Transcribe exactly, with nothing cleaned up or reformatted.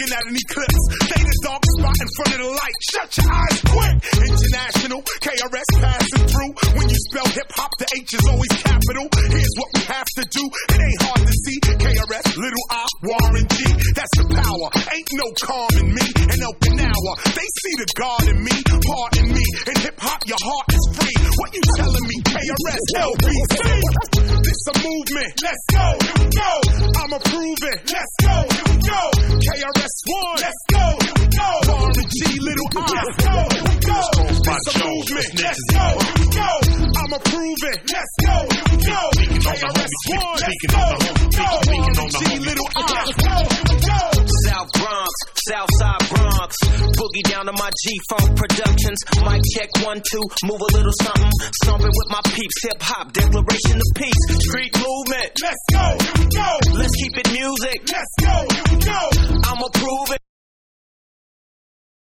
looking at an eclipse. Stay the dark spot in front of the light. Shut your eyes quick. International, K R S passing through. When you spell hip-hop, the H is always capital. Here's what we have to do. It ain't hard to see. K R S, Little I, Warren G. That's the power. Ain't no calm in me. An open hour. They see the God in me. Pardon me. In hip-hop, your heart is free. What you telling me? K R S, L B C. This a movement. Let's go. Here we go. I'ma prove it. Let's go. Here we go. K R S One. Let's go. Here we go. Warren G, Little I. Let's go. Here we go. This a movement. Let's go. Here we go. I'ma prove it. Let's go. Here we go. K R S One. Let's go. Here we go. Warren G, Little I. Let's go. Here we go. South Bronx, Southside Bronx, boogie down to my G-Funk Productions. Mic check one, two, move a little something. Stomping with my peeps, hip-hop, declaration of peace. Street movement, let's go, here we go. Let's keep it music, let's go, here we go. I'ma prove it.